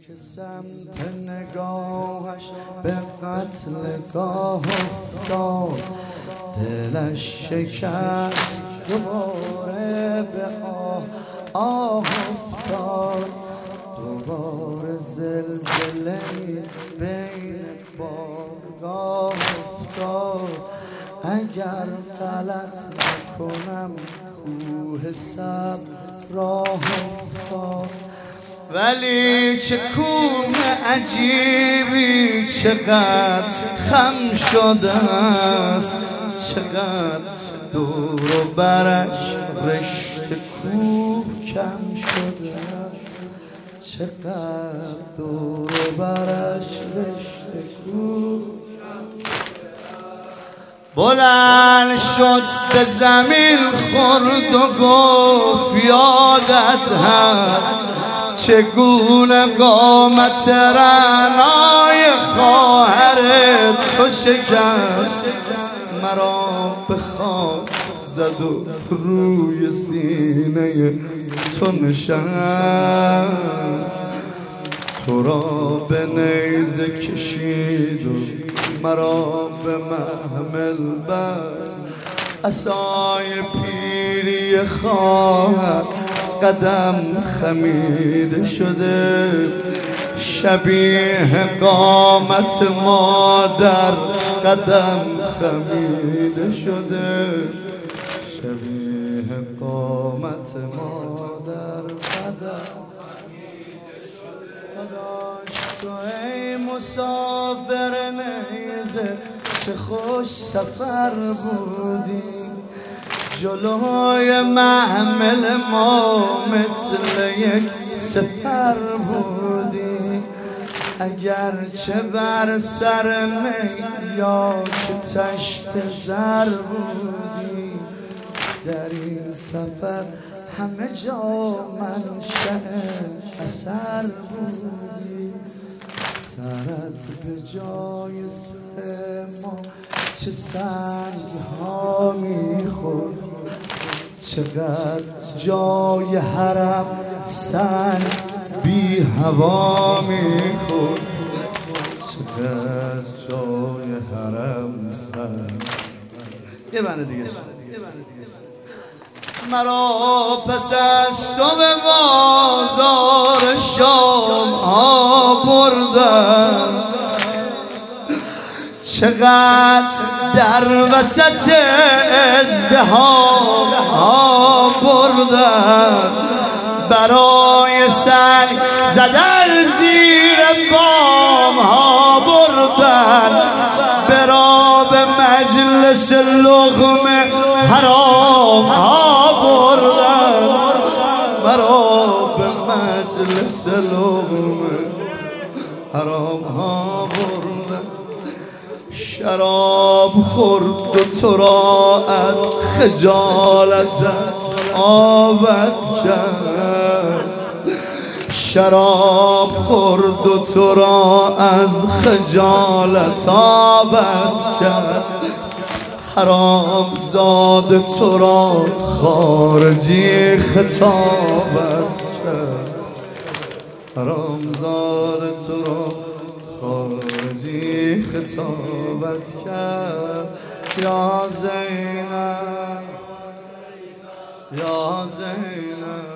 که سمت نگاهش به قتلگاه افتاد، دلش شکست دوباره به آه افتاد. دوباره زلزله بین بارگاه افتاد. اگر غلط نکنم کوه صبر راه افتاد. ولی چه کوه عجیبی، چقدر خم شده است، چقدر دور و برش رشته کوه کم شده است، چقدر دور و برش رشته کوه. بلند شد به زمین خورد و گفت یادت هست چگونه قامت رعنای خواهر تو شکست. مرا به خاک زد و روی سینه تو نشست. تو را به نیزه کشید و مرا به محمل بست. عصای پیری خواهر قدم خمیده شده، شبیه قامت مادر قدم خمیده شده، شبیه قامت مادر قدم خمیده شده. داداش تو ای مسافر نیزه چه خوش سفر بودی، جلوی محمل ما مثل یک سپر بودی. اگرچه بر سر می یا که تشت زر بودی، در این سفر همه جا منشأ اثر بودی. سرت به جای سر ما چه سنگ ها میخورد، چقدر جای حرم سنگ بی هوا میخورد، چقدر جای حرم سنگ. یه بنده دیگه مرا پس از تو به بازار شام ها بردن، چقدر در وسط ازدحام ها بردن. برای سنگ زدن زیر بام ها بردن، برا به مجلس لقمه حرام ها بردن، برا به مجلس لقمه حرام ها بردن. شراب خورد و تو را از خجالت آبت کرد، شراب خورد و تو را از خجالت آبت کرد. حرام زاد تو را خارجی خطابت کرد، حرام زاد تو را خارجی خطابت کرد. یا زینب یا زینب